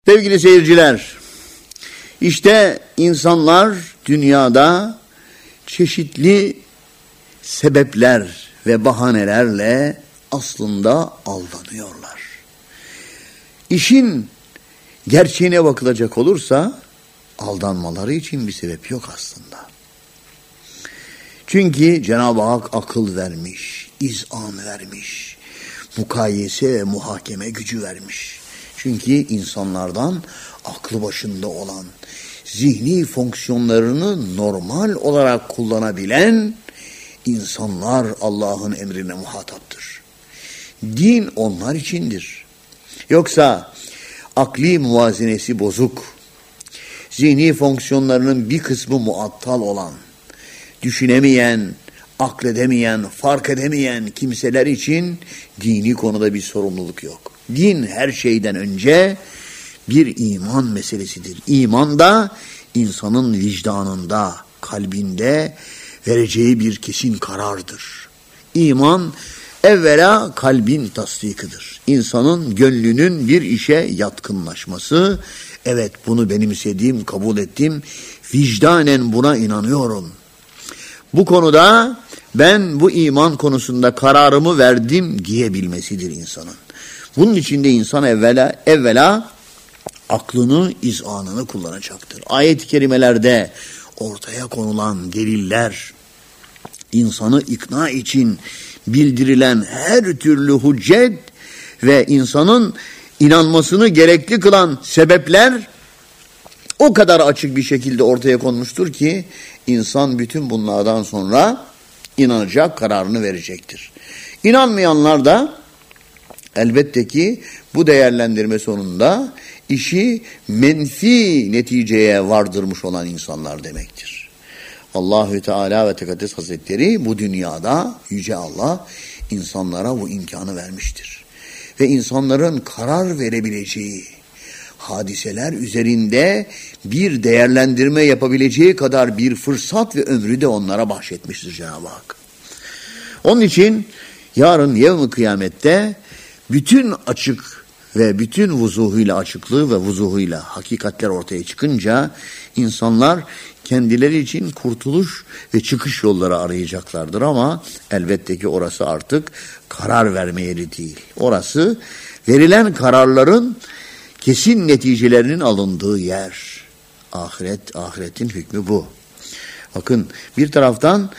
Sevgili seyirciler, işte insanlar dünyada çeşitli sebepler ve bahanelerle aslında aldanıyorlar. İşin gerçeğine bakılacak olursa aldanmaları için bir sebep yok aslında. Çünkü Cenab-ı Hak akıl vermiş, izan vermiş, mukayese ve muhakeme gücü vermiş. Çünkü insanlardan aklı başında olan, zihni fonksiyonlarını normal olarak kullanabilen insanlar Allah'ın emrine muhataptır. Din onlar içindir. Yoksa akli muvazenesi bozuk, zihni fonksiyonlarının bir kısmı muattal olan, düşünemeyen, akledemeyen, fark edemeyen kimseler için dini konuda bir sorumluluk yok. Din her şeyden önce bir iman meselesidir. İman da insanın vicdanında, kalbinde vereceği bir kesin karardır. İman evvela kalbin tasdikidir. İnsanın gönlünün bir işe yatkınlaşması, evet bunu benimsediğim, kabul ettim, vicdanen buna inanıyorum. Bu konuda ben bu iman konusunda kararımı verdim diyebilmesidir insanın. Bunun için de insan evvela aklını, izanını kullanacaktır. Ayet-i kerimelerde ortaya konulan deliller, insanı ikna için bildirilen her türlü hüccet ve insanın inanmasını gerekli kılan sebepler o kadar açık bir şekilde ortaya konmuştur ki insan bütün bunlardan sonra inanacak, kararını verecektir. İnanmayanlar da elbette ki bu değerlendirme sonunda işi menfi neticeye vardırmış olan insanlar demektir. Allahü Teala ve Tekaddes Hazretleri bu dünyada Yüce Allah insanlara bu imkanı vermiştir. Ve insanların karar verebileceği hadiseler üzerinde bir değerlendirme yapabileceği kadar bir fırsat ve ömrü de onlara bahşetmiştir Cenab-ı Hak. Onun için yarın yevm-i kıyamette bütün açık ve bütün vuzuhuyla, açıklığı ve vuzuhuyla hakikatler ortaya çıkınca insanlar kendileri için kurtuluş ve çıkış yolları arayacaklardır ama elbette ki orası artık karar verme yeri değil. Orası verilen kararların kesin neticelerinin alındığı yer. Ahiretin hükmü bu. Bakın bir taraftan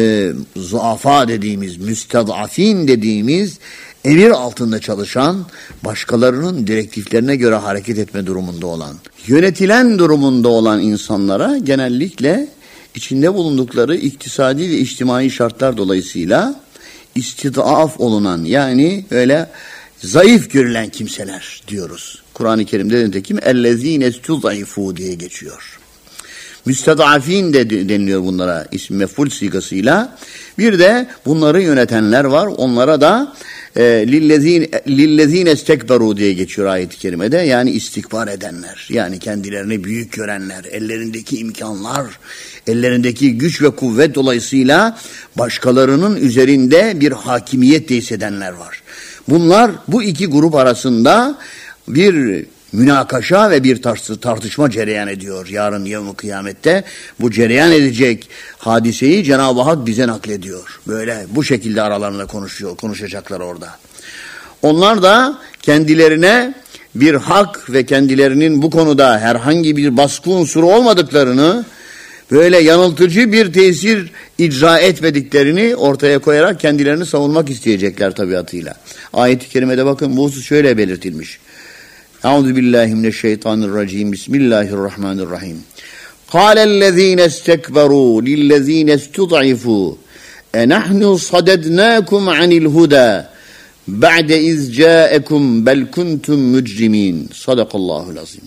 zuafa dediğimiz, müstedafin dediğimiz emir altında çalışan, başkalarının direktiflerine göre hareket etme durumunda olan, yönetilen durumunda olan insanlara genellikle içinde bulundukları iktisadi ve içtimai şartlar dolayısıyla istidaf olunan, yani öyle zayıf görülen kimseler diyoruz. Kur'an-ı Kerim'de nitekim ellezîne stuzayfû diye geçiyor. Müstedafin de deniliyor bunlara isim mef'ul sigasıyla. Bir de bunları yönetenler var. Onlara da lillezîne istekberu diye geçiyor ayet-i kerimede. Yani istikbar edenler. Yani kendilerini büyük görenler. Ellerindeki imkanlar, ellerindeki güç ve kuvvet dolayısıyla başkalarının üzerinde bir hakimiyet tesis edenler var. Bunlar bu iki grup arasında bir münakaşa ve bir tartışma cereyan ediyor. Yarın yevm-i kıyamette bu cereyan edecek hadiseyi Cenab-ı Hak bize naklediyor. Böyle bu şekilde aralarında konuşacaklar orada. Onlar da kendilerine bir hak ve kendilerinin bu konuda herhangi bir baskı unsuru olmadıklarını, böyle yanıltıcı bir tesir icra etmediklerini ortaya koyarak kendilerini savunmak isteyecekler tabiatıyla. Ayet-i kerimede bakın bu husus şöyle belirtilmiş. Euzubillahimineşşeytanirracim. Bismillahirrahmanirrahim. Kâlellezîne istekberû lillezîne istud'ifû enahnu sadednâkum anil hudâ ba'de iz câekum bel kuntum mücrimîn. Sadakallahul azim.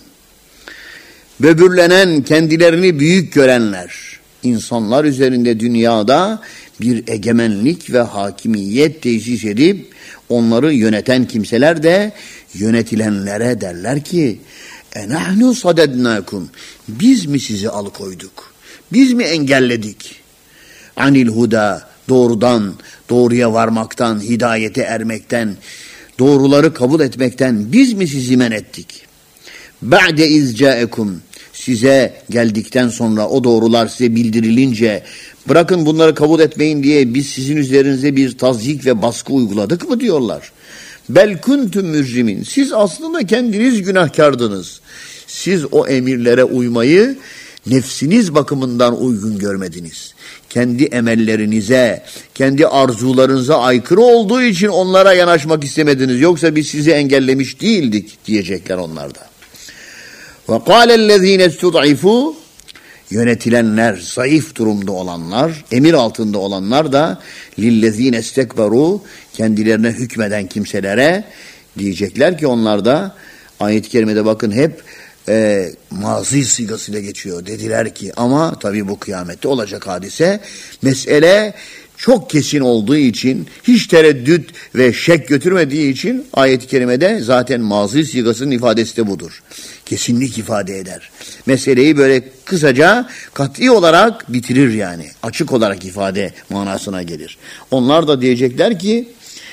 Böbürlenen, kendilerini büyük görenler, insanlar üzerinde dünyada bir egemenlik ve hakimiyet tesis edip onları yöneten kimseler de yönetilenlere derler ki enahnu sadednakum, biz mi sizi alıkoyduk, biz mi engelledik anil huda, doğrudan, doğruya varmaktan, hidayete ermekten, doğruları kabul etmekten biz mi sizi men ettik? ba'de iz ca'ekum, size geldikten sonra, o doğrular size bildirilince, bırakın bunları kabul etmeyin diye biz sizin üzerinize bir tazyik ve baskı uyguladık mı diyorlar. Bel kuntum mücrimin, siz aslında kendiniz günahkardınız. Siz o emirlere uymayı nefsiniz bakımından uygun görmediniz. Kendi emellerinize, kendi arzularınıza aykırı olduğu için onlara yanaşmak istemediniz. Yoksa biz sizi engellemiş değildik diyecekler onlar da. وَقَالَ الَّذ۪ينَ اسْتُضْعِفُوا, yönetilenler, zayıf durumda olanlar, emir altında olanlar da لِلَّذ۪ينَ اسْتَكْبَرُوا, kendilerine hükmeden kimselere diyecekler ki, onlar da ayet-i kerimede bakın hep mazi sigasıyla geçiyor. Dediler ki, ama tabii bu kıyamette olacak hadise, mesele çok kesin olduğu için, hiç tereddüt ve şek götürmediği için ayet-i kerimede zaten mazi sigasının ifadesi de budur. Kesinlik ifade eder. Meseleyi böyle kısaca, kat'i olarak bitirir yani. Açık olarak ifade manasına gelir. Onlar da diyecekler ki,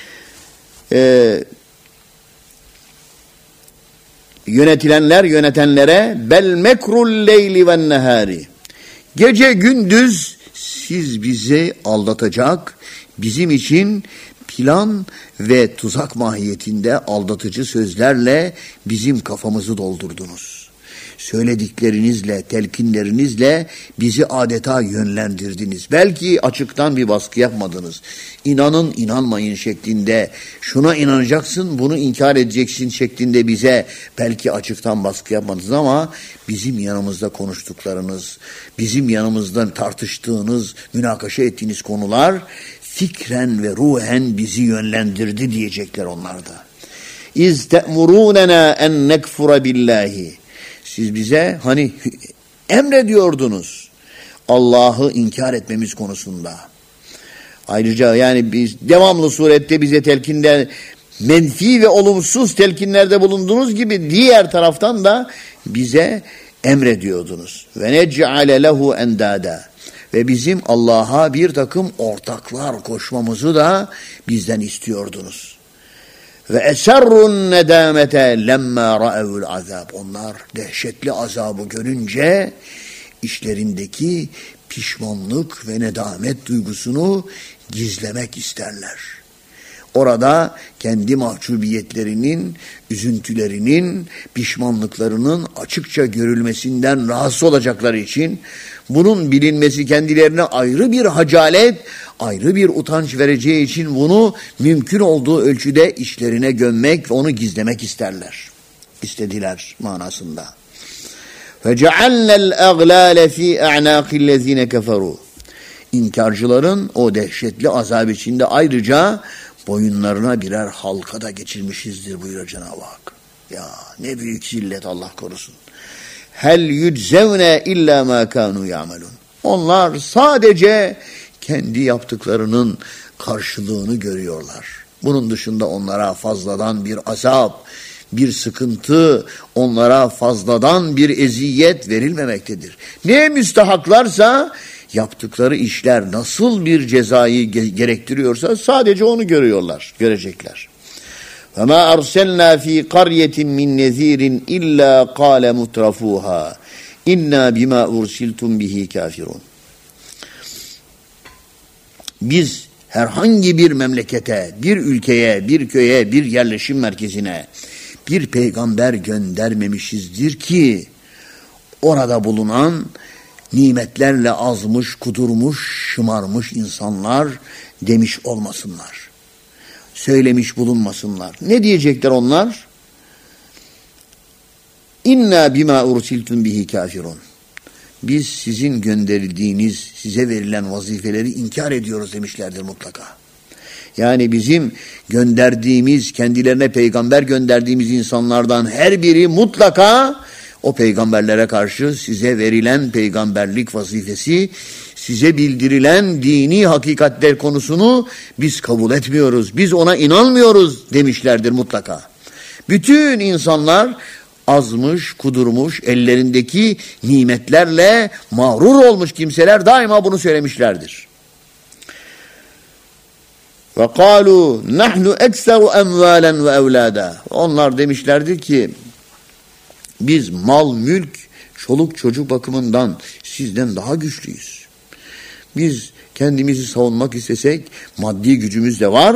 yönetilenler yönetenlere bel mekrul leyli ven nehari, gece gündüz siz bizi aldatacak, bizim için plan ve tuzak mahiyetinde aldatıcı sözlerle bizim kafamızı doldurdunuz. Söylediklerinizle, telkinlerinizle bizi adeta yönlendirdiniz. Belki açıktan bir baskı yapmadınız. İnanın, inanmayın şeklinde, şuna inanacaksın, bunu inkar edeceksin şeklinde bize belki açıktan baskı yapmadınız, ama bizim yanımızda konuştuklarınız, bizim yanımızda tartıştığınız, münakaşa ettiğiniz konular fikren ve ruhen bizi yönlendirdi diyecekler onlar da. İz te'murûnena en nekfura billahi, siz bize hani emrediyordunuz Allah'ı inkar etmemiz konusunda. Ayrıca yani biz devamlı surette bize telkinler, menfi ve olumsuz telkinlerde bulunduğunuz gibi diğer taraftan da bize emrediyordunuz. Ve nec'ale lehu endâdâ, ve bizim Allah'a bir takım ortaklar koşmamızı da bizden istiyordunuz. Ve eserrun nedamete lemma ra'evul azab, onlar dehşetli azabı görünce işlerindeki pişmanlık ve nedamet duygusunu gizlemek isterler. Orada kendi mahcubiyetlerinin, üzüntülerinin, pişmanlıklarının açıkça görülmesinden rahatsız olacakları için, bunun bilinmesi kendilerine ayrı bir hacalet, ayrı bir utanç vereceği için bunu mümkün olduğu ölçüde içlerine gömmek ve onu gizlemek isterler. İstediler manasında. فَجَعَلْنَا الْاَغْلَالَ ف۪ي اَعْنَاقِ الَّذ۪ينَ كَفَرُوا, İnkarcıların o dehşetli azab içinde ayrıca boyunlarına birer halka da geçirmişizdir buyuruyor Cenab-ı Hak. Ya ne büyük zillet, Allah korusun. Hel yüczevne illa ma kanu ya'malun. Onlar sadece kendi yaptıklarının karşılığını görüyorlar. Bunun dışında onlara fazladan bir azap, bir sıkıntı, onlara fazladan bir eziyet verilmemektedir. Neye müstahaklarsa, yaptıkları işler nasıl bir cezayı gerektiriyorsa sadece onu görüyorlar, görecekler. وَمَا أَرْسَلْنَا ف۪ي قَرْيَةٍ مِّنْ نَذ۪يرٍ اِلَّا قَالَ مُتْرَفُوهَا اِنَّا بِمَا اُرْسِلْتُمْ بِهِ كَافِرُونَ. Biz herhangi bir memlekete, bir ülkeye, bir köye, bir yerleşim merkezine bir peygamber göndermemişizdir ki orada bulunan nimetlerle azmış, kudurmuş, şımarmış insanlar demiş olmasınlar. Söylemiş bulunmasınlar. Ne diyecekler onlar? İnna bima ursiltum bihi kafirun. Biz sizin gönderildiğiniz, size verilen vazifeleri inkar ediyoruz demişlerdir mutlaka. Yani bizim gönderdiğimiz, kendilerine peygamber gönderdiğimiz insanlardan her biri mutlaka o peygamberlere karşı size verilen peygamberlik vazifesi, size bildirilen dini hakikatler konusunu biz kabul etmiyoruz, biz ona inanmıyoruz demişlerdir mutlaka. Bütün insanlar azmış, kudurmuş, ellerindeki nimetlerle mağrur olmuş kimseler daima bunu söylemişlerdir. Ve kâlû nahnu ekseru emvâlen ve evlâdâ. Onlar demişlerdir ki Biz mal, mülk, çoluk çocuk bakımından sizden daha güçlüyüz. Biz kendimizi savunmak istesek maddi gücümüz de var,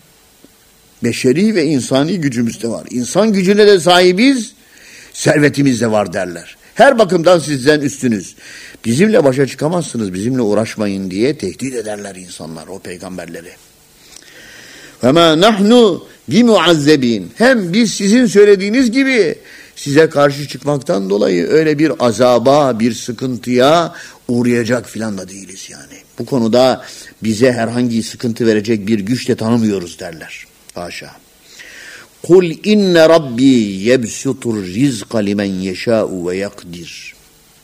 beşeri ve insani gücümüz de var. İnsan gücüne de sahibiz, servetimiz de var derler. Her bakımdan sizden üstünüz. Bizimle başa çıkamazsınız, bizimle uğraşmayın diye tehdit ederler insanlar, o peygamberleri. وَمَا نَحْنُ بِمُعَذَّب۪ينَ. Hem biz sizin söylediğiniz gibi size karşı çıkmaktan dolayı öyle bir azaba, bir sıkıntıya uğrayacak filan da değiliz yani. Bu konuda bize herhangi sıkıntı verecek bir güç de tanımıyoruz derler. Haşa. Kul inne rabbi yebsutur rizqa limen yeşâ'u ve yakdir.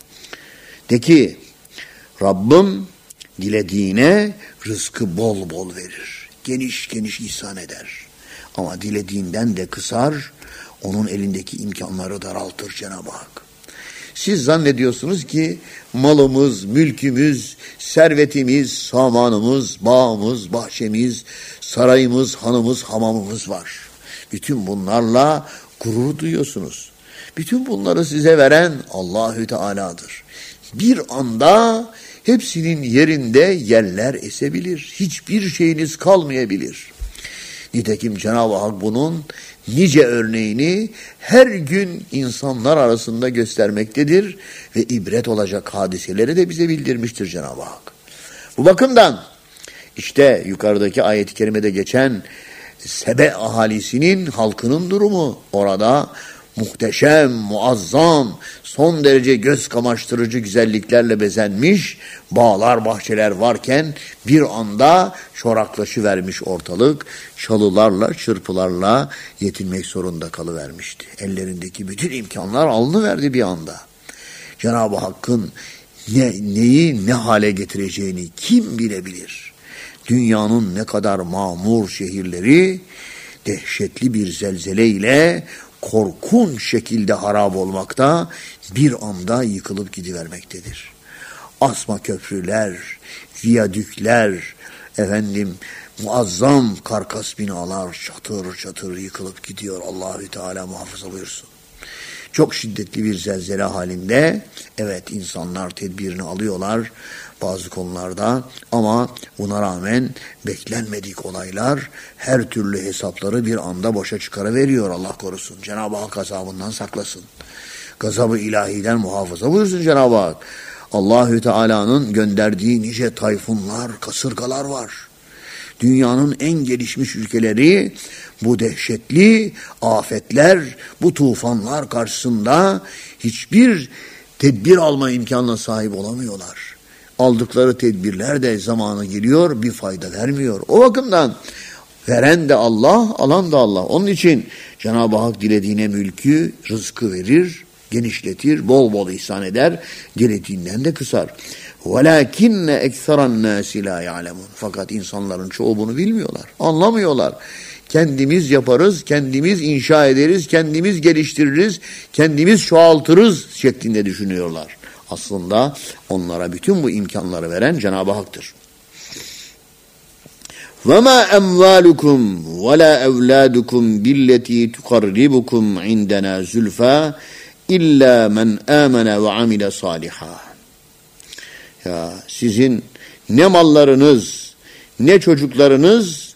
De ki Rabbim dilediğine rızkı bol bol verir. Geniş geniş ihsan eder. Ama dilediğinden de kısar, onun elindeki imkanları daraltır Cenab-ı Hak. Siz zannediyorsunuz ki malımız, mülkümüz, servetimiz, samanımız, bağımız, bahçemiz, sarayımız, hanımız, hamamımız var. Bütün bunlarla gurur duyuyorsunuz. Bütün bunları size veren Allahü Teala'dır. Bir anda hepsinin yerinde yerler esebilir. Hiçbir şeyiniz kalmayabilir. Nitekim Cenab-ı Hak bunun nice örneğini her gün insanlar arasında göstermektedir ve ibret olacak hadiseleri de bize bildirmiştir Cenab-ı Hak. Bu bakımdan işte yukarıdaki ayet-i kerimede geçen Sebe ahalisinin, halkının durumu orada muhteşem, muazzam, son derece göz kamaştırıcı güzelliklerle bezenmiş bağlar, bahçeler varken bir anda çoraklaşıvermiş ortalık, çalılarla, çırpılarla yetinmek zorunda kalıvermişti. Ellerindeki bütün imkanlar alınıverdi bir anda. Cenab-ı Hakk'ın neyi ne hale getireceğini kim bilebilir? Dünyanın ne kadar mamur şehirleri dehşetli bir zelzele ile korkunç şekilde harap olmakta, bir anda yıkılıp gidivermektedir. Asma köprüler, viyadükler, muazzam karkas binalar çatır çatır yıkılıp gidiyor. Allahü Teala muhafaza buyursun. Çok şiddetli bir zelzele halinde, evet insanlar tedbirini alıyorlar bazı konularda ama buna rağmen beklenmedik olaylar her türlü hesapları bir anda boşa çıkarıveriyor, Allah korusun. Cenab-ı Hak gazabından saklasın. Gazabı ilahiden muhafaza buyursun Cenab-ı Hak. Allahü Teala'nın gönderdiği nice tayfunlar, kasırgalar var. Dünyanın en gelişmiş ülkeleri bu dehşetli afetler, bu tufanlar karşısında hiçbir tedbir alma imkanına sahip olamıyorlar. Aldıkları tedbirler de zamanı geliyor, bir fayda vermiyor. O bakımdan veren de Allah, alan da Allah. Onun için Cenab-ı Hak dilediğine mülkü, rızkı verir, genişletir, bol bol ihsan eder, dilediğinden de kısar. وَلَاكِنَّ اَكْثَرَ النَّاسِ لَا يَعْلَمُونَ. Fakat insanların çoğu bunu bilmiyorlar, anlamıyorlar. Kendimiz yaparız, kendimiz inşa ederiz, kendimiz geliştiririz, kendimiz çoğaltırız şeklinde düşünüyorlar. Aslında onlara bütün bu imkanları veren Cenab-ı Hak'tır. وَمَا أَمْوَالُكُمْ وَلَا أَوْلَادُكُمْ بِالَّتِي تُقَرِّبُكُمْ عِنْدَنَا زُلْفَى إِلَّا مَنْ آمَنَ وَعَمِلَ صَالِحًا. Ya sizin ne mallarınız, ne çocuklarınız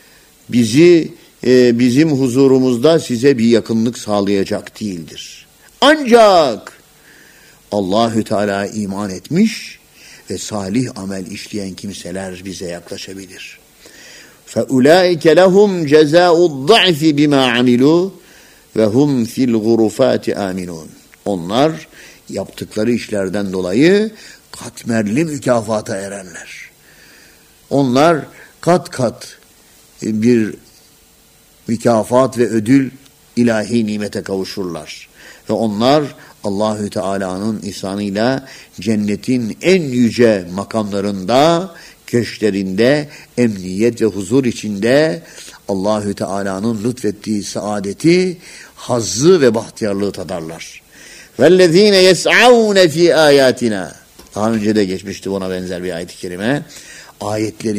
bizim huzurumuzda size bir yakınlık sağlayacak değildir. Ancak Allahü Teala iman etmiş ve salih amel işleyen kimseler bize yaklaşabilir. فَاُولَٰئِكَ لَهُمْ جَزَاءُ الضَّعْفِ بِمَا عَمِلُوا وَهُمْ فِي الْغُرُفَاتِ آمِنُونَ. Onlar yaptıkları işlerden dolayı katmerli mükafata erenler. Onlar kat kat bir mükafat ve ödül, ilahi nimete kavuşurlar. Ve onlar Allahü Teala'nın ihsanıyla cennetin en yüce makamlarında, köşklerinde, emniyet ve huzur içinde Allahü Teala'nın lütfettiği saadeti, hazzı ve bahtiyarlığı tadarlar. وَالَّذ۪ينَ يَسْعَوْنَ ف۪ي آيَاتِنَا. Daha önce de geçmişti buna benzer bir ayet-i kerime.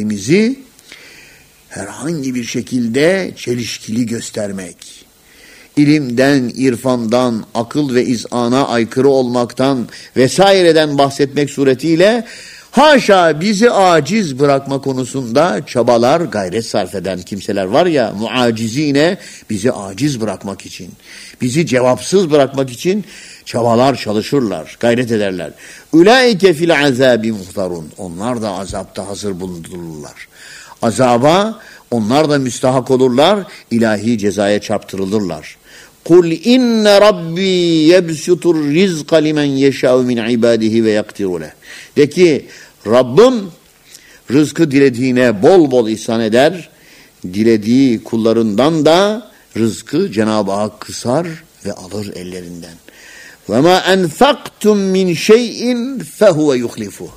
Ayetlerimizi herhangi bir şekilde çelişkili göstermek, ilimden, irfandan, akıl ve izana aykırı olmaktan vesaireden bahsetmek suretiyle haşa bizi aciz bırakma konusunda çabalar, gayret sarf eden kimseler var ya, muacizine, bizi aciz bırakmak için, bizi cevapsız bırakmak için çabalar, çalışırlar, gayret ederler. Ulaike fil azabi muhtarun. Onlar da azapta hazır bulundurulurlar. Azaba onlar da müstahak olurlar, ilahi cezaya çarptırılırlar. Kul inne rabbi yebsutur rizqa limen yeşâ'u min ibadihi ve yaktiru leh. De ki Rabbim rızkı dilediğine bol bol ihsan eder, dilediği kullarından da rızkı Cenab-ı Hak kısar ve alır ellerinden. وَمَا أَنْفَقْتُمْ مِنْ شَيْءٍ فَهُوَ يُخْلِفُهُ.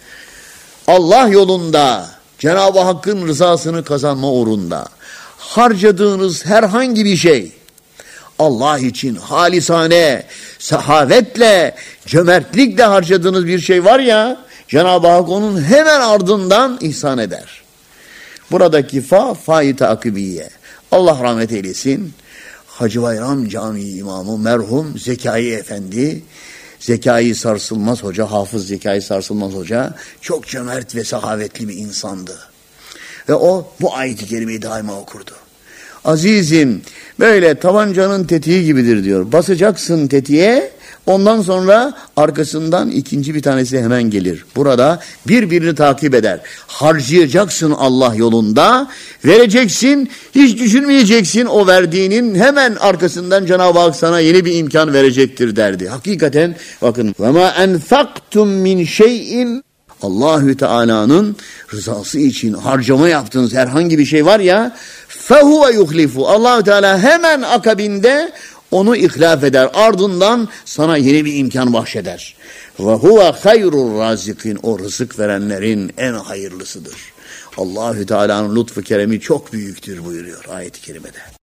Allah yolunda, Cenab-ı Hakk'ın rızasını kazanma uğrunda harcadığınız herhangi bir şey, Allah için halisane, sehavetle, cömertlikle harcadığınız bir şey var ya, Cenab-ı Hak onun hemen ardından ihsan eder. Buradaki fa-i takibiye. Allah rahmet eylesin. Hacı Bayram Camii İmamı merhum Zekai Efendi, Zekai Sarsılmaz Hoca, Hafız Zekai Sarsılmaz Hoca çok cömert ve sahavetli bir insandı. Ve o bu ayet-i kerimeyi daima okurdu. Azizim böyle tabancanın tetiği gibidir diyor. Basacaksın tetiğe, ondan sonra arkasından ikinci bir tanesi hemen gelir. Burada birbirini takip eder. Harcayacaksın Allah yolunda, vereceksin, hiç düşünmeyeceksin, o verdiğinin hemen arkasından Cenab-ı Hak sana yeni bir imkan verecektir derdi. Hakikaten bakın. وَمَا أَنْفَقْتُمْ مِنْ شَيْءٍ. Allahü Teala'nın rızası için harcama yaptığınız herhangi bir şey var ya, فَهُوَ يُخْلِفُ. Allahü Teala hemen akabinde onu ihlaf eder. Ardından sana yeni bir imkan bahşeder. وَهُوَ خَيْرُ الرَّازِقِينَ. O rızık verenlerin en hayırlısıdır. Allahü Teala'nın lütfu keremi çok büyüktür buyuruyor ayet-i kerimede.